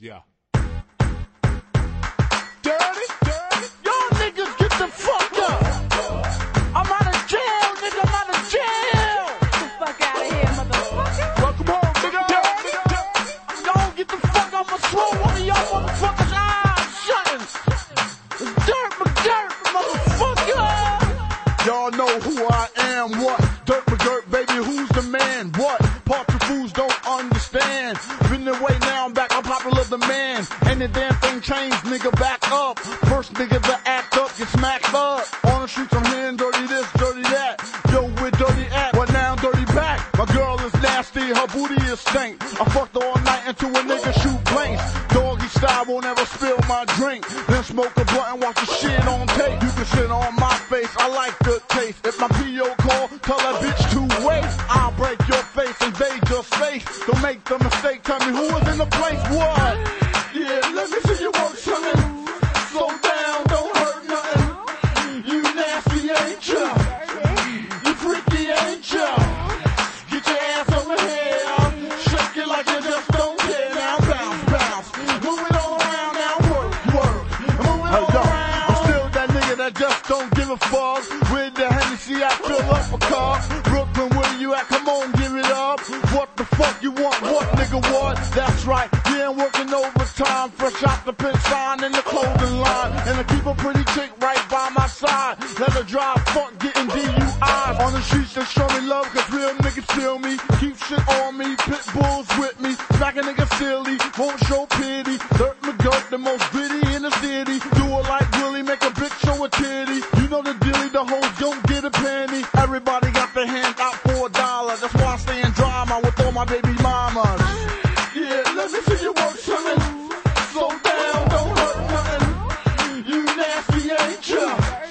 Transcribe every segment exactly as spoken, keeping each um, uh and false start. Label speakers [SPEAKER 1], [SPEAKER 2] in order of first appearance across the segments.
[SPEAKER 1] Yeah.
[SPEAKER 2] Dirty, dirty. Y'all niggas get the fuck up. I'm out of jail, nigga. I'm out of jail.
[SPEAKER 3] Get the fuck out of here, motherfucker.
[SPEAKER 2] Welcome home, nigga. Dirty, dirty. Y'all get the fuck out my swole. One of y'all motherfuckers' eyes shutting. It's Dirt McGirt, motherfucker. Y'all know who I am, what? Dirt McGirt, baby, who's the man? What? Part the fools don't understand. Been away now, I'm back, I'm popular the man. Ain't the damn thing changed, nigga, back up. First nigga to act up, get smacked up. On the streets I'm hearing dirty this, dirty that. Yo, where dirty at? What now, dirty back? My girl is nasty, her booty is stank. I fucked her all night until a nigga shoot blanks. Doggy style, won't ever spill my drink. Then smoke a blunt and watch the shit on tape. You can sit on my face, I like the taste. If my P O call, tell that bitch to wait. I'll break your face, invade your space. Don't make the mistake, tell me who is in the place. What? Yeah, let me see you work something. Slow down, don't hurt nothing. You nasty, ain't ya? You freaky, ain't ya? Get your ass over here. Shake it like you just don't care. Now bounce, bounce. Move it all around, now work, work. Move it all around. I'm still that nigga that just don't give a fuck. With the Hennessy, I fill up a car. Brooklyn, where you at? Come on, give it up. What the fuck you want? What, nigga, what? That's right. Yeah, I'm working overtime. Fresh out the pin sign in the clothing line. And I keep a pretty chick right by my side. Let her drive funk, getting D U Is. On the streets, they show me love, cause real niggas feel me. Keep shit on me, pit bulls with me. Smack a nigga silly, won't show pity. Dirt McGirt, the most gritty in the city. Do it like Willie, make a bitch show a titty. You know the dealie, the hoes don't get a penny. Everybody got their hand out for a dollar. That's why I stay in drama with all my baby mamas. Yeah, let me see you work something. Slow down, don't hurt nothing. You nasty, ain't ya?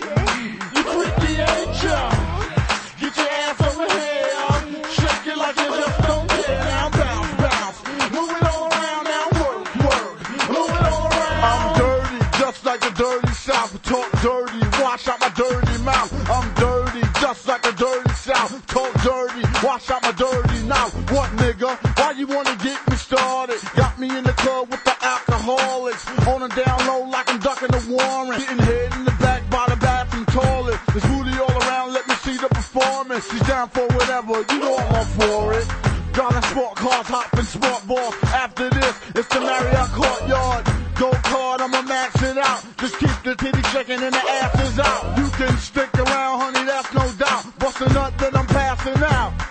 [SPEAKER 2] You freaky, ain't ya? Get your ass over here. Shake it like you just don't care. Now bounce, bounce. Move it all around, now work, work. Move it all around. I'm dirty, just like a dirty South. Talk dirty, wash out my dirty mouth. I'm dirty, just like a dirty South. Talk dirty, wash out my dirty mouth. What, nigga? Why you wanna get me started? Got me in the club with the alcoholics. On and down low like I'm ducking the warrant. Getting head in the back by the bathroom toilet. There's booty all around, let me see the performance. She's down for whatever, you know I'm up for it. Driving sport cars, hopping sport balls. After this, it's the Marriott Courtyard. Go card, I'ma max it out. Just keep the titty shaking and the ass is out. You can stick around, honey, that's no doubt. Bust a nut, then I'm passing out.